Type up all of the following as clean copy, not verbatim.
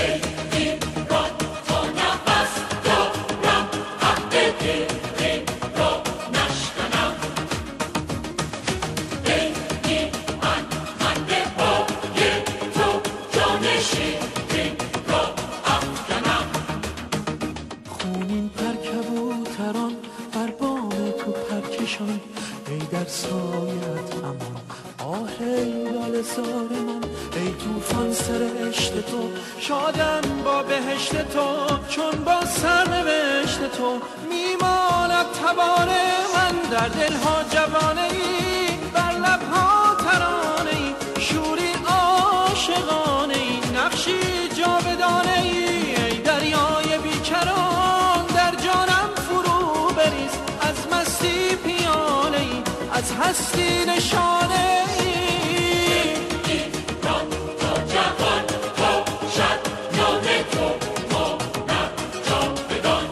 ای در سایت امان آه ای لاله زار من، ای توفان سرشت تو، شادم با بهشت تو، چون با سرنوشت تو میماند تبانه من، در دلها جوانه ای، بر لبها ترانه ای، شوری عاشقانه ای، نقشی جاودانه ای، ای دریای بیکران در جانم فرو بریز، از مستی پیاله ای، از هستی نشانه ای. ایران تو جوان تو شد نام تو مانم جاودان،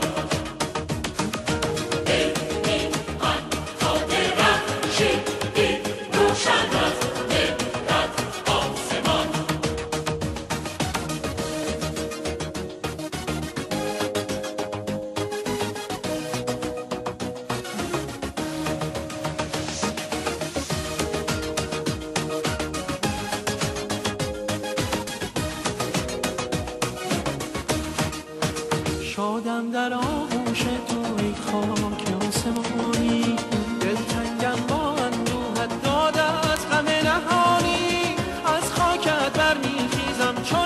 ای میهن تا درخشیدی روشن از مهرت آسمان. شادم در آغوش تو ای خاک آسمانی، دلتنگم با اندوهت داده از غم نهانی، از خاکت برمیخیزم چون